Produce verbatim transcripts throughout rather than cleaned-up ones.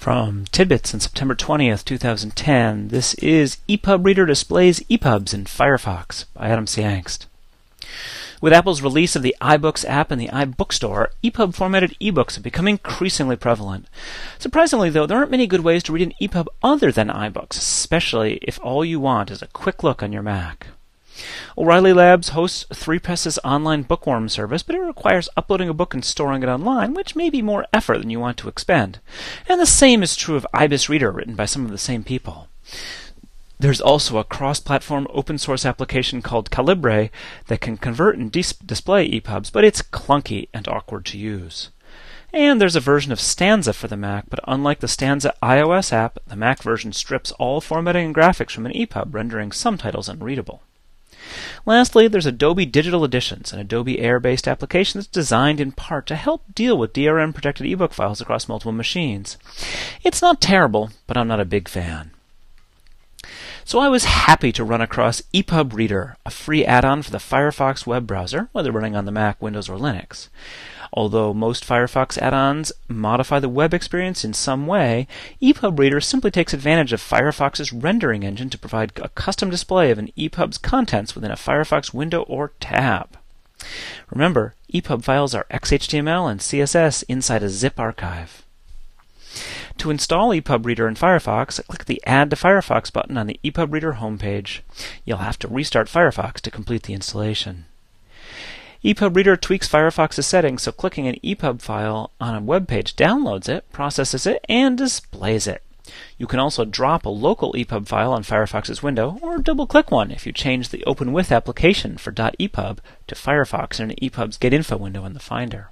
From Tidbits on September twentieth, two thousand ten, this is EPUB Reader displays E P U Bs in Firefox by Adam C. Angst. With Apple's release of the iBooks app and the iBookstore, E P U B-formatted ebooks have become increasingly prevalent. Surprisingly, though, there aren't many good ways to read an E P U B other than iBooks, especially if all you want is a quick look on your Mac. O'Reilly Labs hosts ThreePress's online bookworm service, but it requires uploading a book and storing it online, which may be more effort than you want to expend. And the same is true of Ibis Reader, written by some of the same people. There's also a cross-platform open-source application called Calibre that can convert and dis- display E P U Bs, but it's clunky and awkward to use. And there's a version of Stanza for the Mac, but unlike the Stanza iOS app, the Mac version strips all formatting and graphics from an E P U B, rendering some titles unreadable. Lastly, there's Adobe Digital Editions, an Adobe Air-based application that's designed in part to help deal with D R M-protected ebook files across multiple machines. It's not terrible, but I'm not a big fan. So I was happy to run across EPUB Reader, a free add-on for the Firefox web browser, whether running on the Mac, Windows, or Linux. Although most Firefox add-ons modify the web experience in some way, EPUB Reader simply takes advantage of Firefox's rendering engine to provide a custom display of an E P U B's contents within a Firefox window or tab. Remember, E P U B files are X H T M L and C S S inside a zip archive. To install EPUB Reader in Firefox, click the Add to Firefox button on the EPUB Reader homepage. You'll have to restart Firefox to complete the installation. EPUB Reader tweaks Firefox's settings, so clicking an E P U B file on a web page downloads it, processes it, and displays it. You can also drop a local E P U B file on Firefox's window, or double-click one if you change the Open With application for .epub to Firefox in an E P U B's Get Info window in the Finder.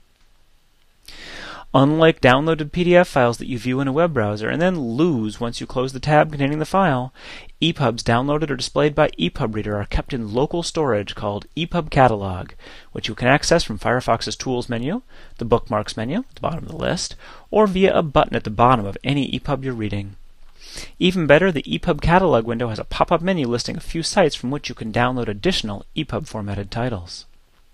Unlike downloaded P D F files that you view in a web browser and then lose once you close the tab containing the file, E P U Bs downloaded or displayed by EPUB Reader are kept in local storage called EPUB Catalog, which you can access from Firefox's Tools menu, the Bookmarks menu at the bottom of the list, or via a button at the bottom of any E P U B you're reading. Even better, the EPUB Catalog window has a pop-up menu listing a few sites from which you can download additional E P U B-formatted titles.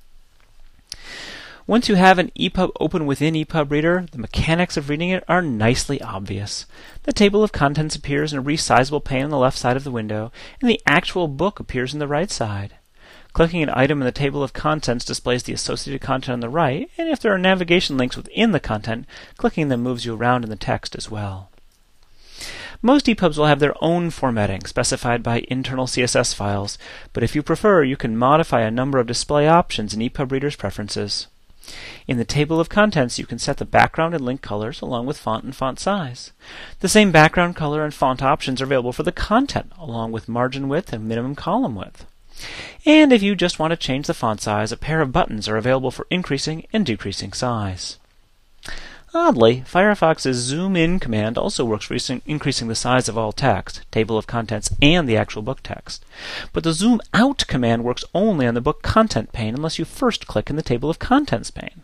Once you have an E P U B open within EPUB Reader, the mechanics of reading it are nicely obvious. The table of contents appears in a resizable pane on the left side of the window, and the actual book appears on the right side. Clicking an item in the table of contents displays the associated content on the right, and if there are navigation links within the content, clicking them moves you around in the text as well. Most E P U Bs will have their own formatting, specified by internal C S S files, but if you prefer, you can modify a number of display options in EPUB Reader's preferences. In the table of contents, you can set the background and link colors along with font and font size. The same background color and font options are available for the content, along with margin width and minimum column width. And if you just want to change the font size, a pair of buttons are available for increasing and decreasing size. Oddly, Firefox's Zoom In command also works for increasing the size of all text, table of contents, and the actual book text. But the Zoom Out command works only on the book content pane unless you first click in the table of contents pane.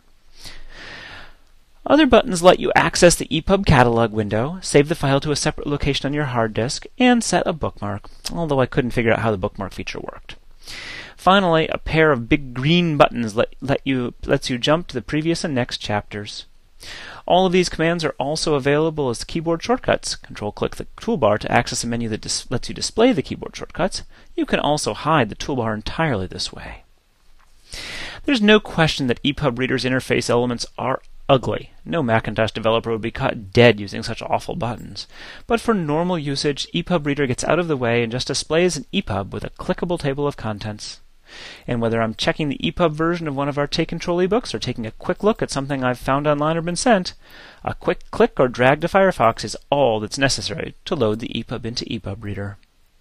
Other buttons let you access the EPUB Catalog window, save the file to a separate location on your hard disk, and set a bookmark, although I couldn't figure out how the bookmark feature worked. Finally, a pair of big green buttons let, let you, lets you jump to the previous and next chapters. All of these commands are also available as keyboard shortcuts. Control-click the toolbar to access a menu that dis- lets you display the keyboard shortcuts. You can also hide the toolbar entirely this way. There's no question that EPUB Reader's interface elements are ugly. No Macintosh developer would be caught dead using such awful buttons. But for normal usage, EPUB Reader gets out of the way and just displays an E P U B with a clickable table of contents. And whether I'm checking the EPUB version of one of our Take Control ebooks or taking a quick look at something I've found online or been sent, a quick click or drag to Firefox is all that's necessary to load the E P U B into EPUB Reader.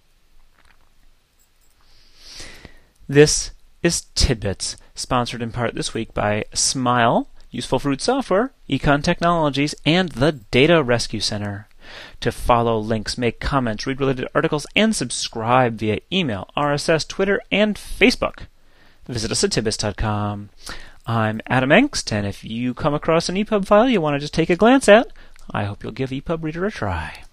This is Tidbits, sponsored in part this week by Smile, Useful Fruit Software, Econ Technologies, and the Data Rescue Center. To follow links, make comments, read related articles, and subscribe via email, R S S, Twitter, and Facebook. Visit us at tidbits dot com. I'm Adam Angst, and if you come across an EPUB file you want to just take a glance at, I hope you'll give EPUB Reader a try.